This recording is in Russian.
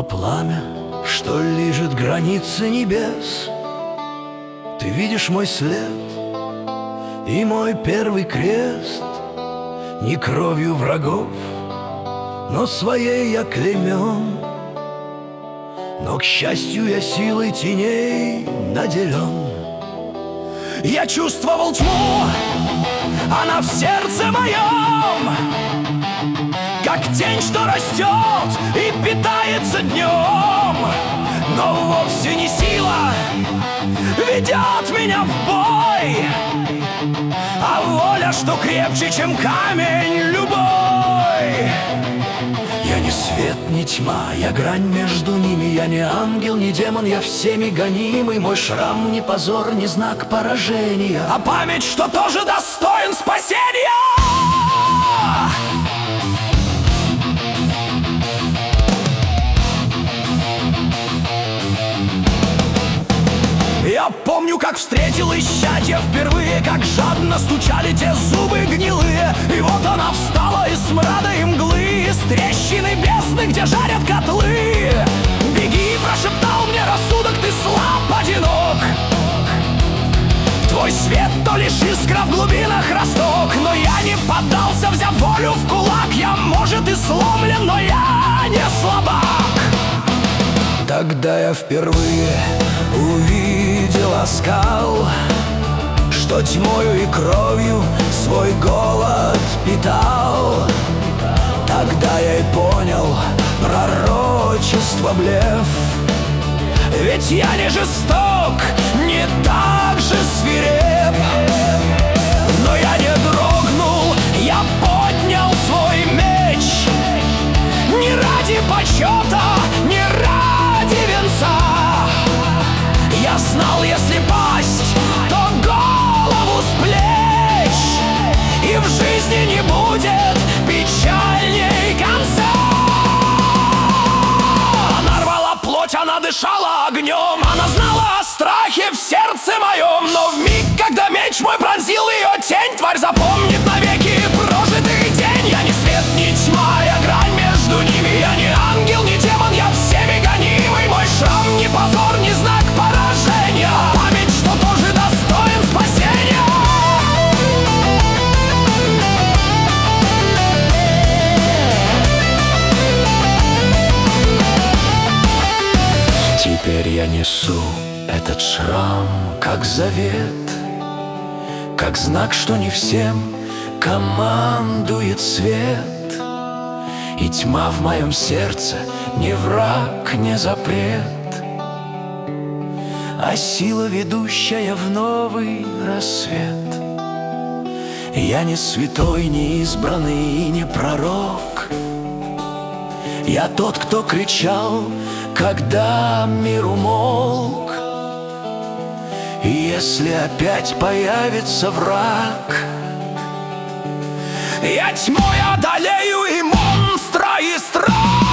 О пламя, что лижет границы небес, ты видишь мой след и мой первый крест. Не кровью врагов, но своей я клеймен, но, к счастью, я силой теней наделен. Я чувствовал тьму, она в сердце моем, как тень, что растет и питается днем. Но вовсе не сила ведет меня в бой, а воля, что крепче, чем камень любой. Я не свет, не тьма, я грань между ними. Я не ангел, не демон, я всеми гонимый. Мой шрам не позор, не знак поражения, а память, что тоже достоин спасения. Я помню, как встретил исчадье впервые, как жадно стучали те зубы гнилые. И вот она встала из смрада и мглы, из трещины бездны, где жарят котлы. Беги, прошептал мне рассудок, ты слаб, одинок. Твой свет то лишь искра в глубинах росток. Но я не поддался, взяв волю в кулак. Я, может, и сломлен, но я не слабак. Тогда я впервые увидел оскал, что тьмою и кровью свой голод питал. Тогда я и понял пророчество блеф, ведь я не жесток, не так же свиреп. Но я не дрогнул, я поднял свой меч, не ради почета, не ради венца. Я знал, если пасть, то голову с плеч, и в жизни не будет печальней конца. Она рвала плоть, она дышала огнем, она знала о страхе в сердце моем. Но в миг, когда меч мой пронзил ее тень, тварь запомнит навеки прожитый день. Я не свет, не тьма, я грань между ними. Я не ангел, не демон, я всеми гонимый. Мой шрам не позор, не знак поражения, память, что тоже достоин спасения. Теперь я несу этот шрам как завет, как знак, что не всем командует свет. И тьма в моем сердце не враг, не запрет, а сила, ведущая в новый рассвет. Я не святой, не избранный и не пророк. Я тот, кто кричал, когда мир умолк. И если опять появится враг, я тьмой одолею и монстра, и страх.